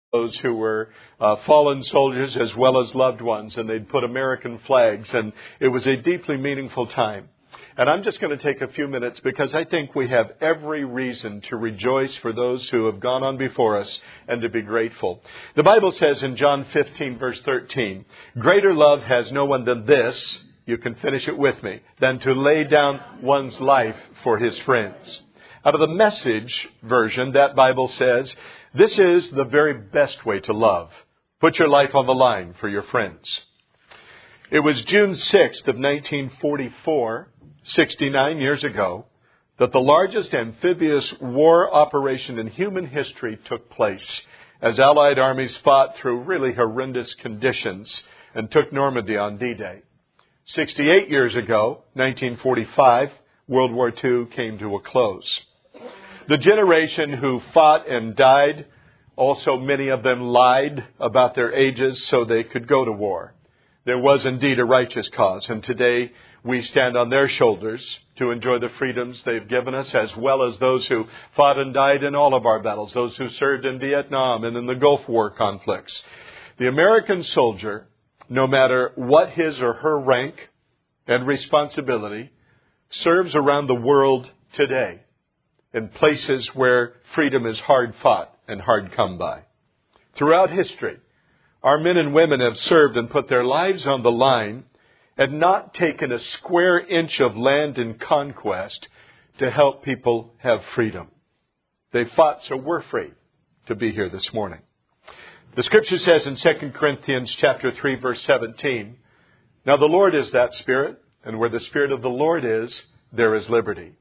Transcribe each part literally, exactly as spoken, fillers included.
those who were uh, fallen soldiers as well as loved ones, and they'd put American flags, and it was a deeply meaningful time. And I'm just going to take a few minutes because I think we have every reason to rejoice for those who have gone on before us and to be grateful. The Bible says in John fifteen, verse thirteen, "Greater love has no one than this," you can finish it with me, "than to lay down one's life for his friends." Out of the Message version, that Bible says, "This is the very best way to love. Put your life on the line for your friends." It was June sixth of nineteen forty-four, sixty-nine years ago, that the largest amphibious war operation in human history took place as Allied armies fought through really horrendous conditions and took Normandy on D-Day. sixty-eight years ago, nineteen forty-five, World War Two came to a close. The generation who fought and died, also many of them lied about their ages so they could go to war. There was indeed a righteous cause, and today we stand on their shoulders to enjoy the freedoms they've given us, as well as those who fought and died in all of our battles, those who served in Vietnam and in the Gulf War conflicts. The American soldier, no matter what his or her rank and responsibility, serves around the world today in places where freedom is hard fought and hard come by. Throughout history, our men and women have served and put their lives on the line and not taken a square inch of land in conquest to help people have freedom. They fought so we're free to be here this morning. The Scripture says in Second Corinthians chapter three, verse seventeen, "Now the Lord is that Spirit, and where the Spirit of the Lord is, there is liberty."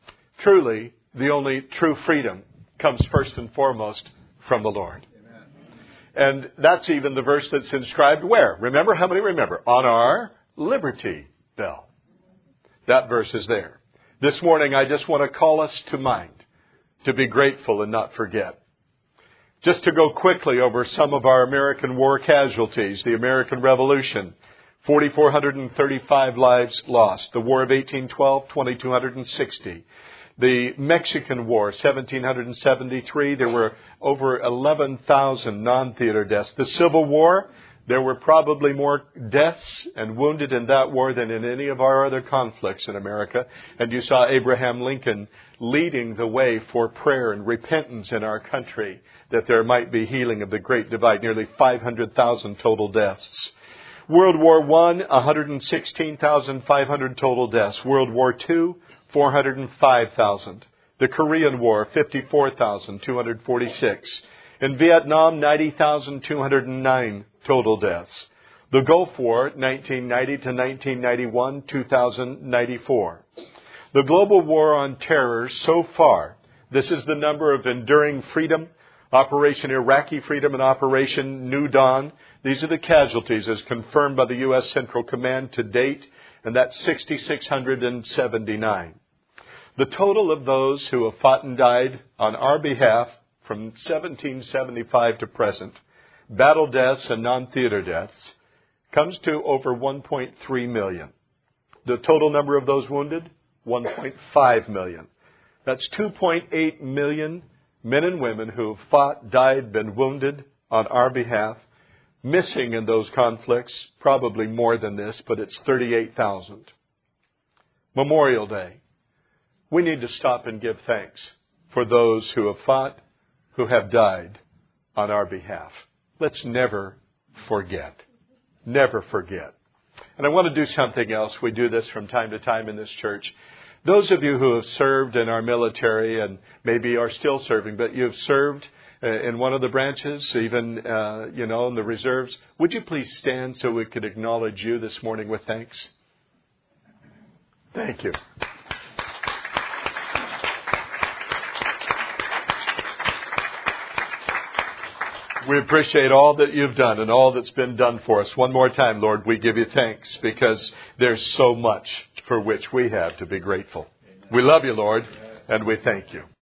Truly, the only true freedom comes first and foremost from the Lord. Amen. And that's even the verse that's inscribed where? Remember? How many remember? On our Liberty Bell. That verse is there. This morning, I just want to call us to mind to be grateful and not forget. Just to go quickly over some of our American war casualties, the American Revolution, four thousand four hundred thirty-five lives lost. The War of eighteen twelve, two thousand two hundred sixty. The Mexican War, seventeen seventy-three, there were over eleven thousand non-theater deaths. The Civil War, there were probably more deaths and wounded in that war than in any of our other conflicts in America. And you saw Abraham Lincoln leading the way for prayer and repentance in our country, that there might be healing of the Great Divide. Nearly five hundred thousand total deaths. World War One, one hundred sixteen thousand five hundred total deaths. World War Two, four hundred five thousand. The Korean War, fifty-four thousand two hundred forty-six. In Vietnam, ninety thousand two hundred nine total deaths. The Gulf War, nineteen ninety to nineteen ninety-one, two thousand ninety-four. The global war on terror so far, this is the number of Enduring Freedom, Operation Iraqi Freedom, and Operation New Dawn. These are the casualties as confirmed by the U S Central Command to date, and that's six thousand six hundred seventy-nine. The total of those who have fought and died on our behalf from seventeen seventy-five to present, battle deaths and non-theater deaths, comes to over one point three million. The total number of those wounded, one point five million. That's two point eight million men and women who have fought, died, been wounded on our behalf. Missing in those conflicts, probably more than this, but it's thirty-eight thousand. Memorial Day. We need to stop and give thanks for those who have fought, who have died on our behalf. Let's never forget. Never forget. And I want to do something else. We do this from time to time in this church. Those of you who have served in our military and maybe are still serving, but you've served in one of the branches, even, uh, you know, in the reserves, would you please stand so we could acknowledge you this morning with thanks? Thank you. We appreciate all that you've done and all that's been done for us. One more time, Lord, we give you thanks because there's so much for which we have to be grateful. We love you, Lord, and we thank you.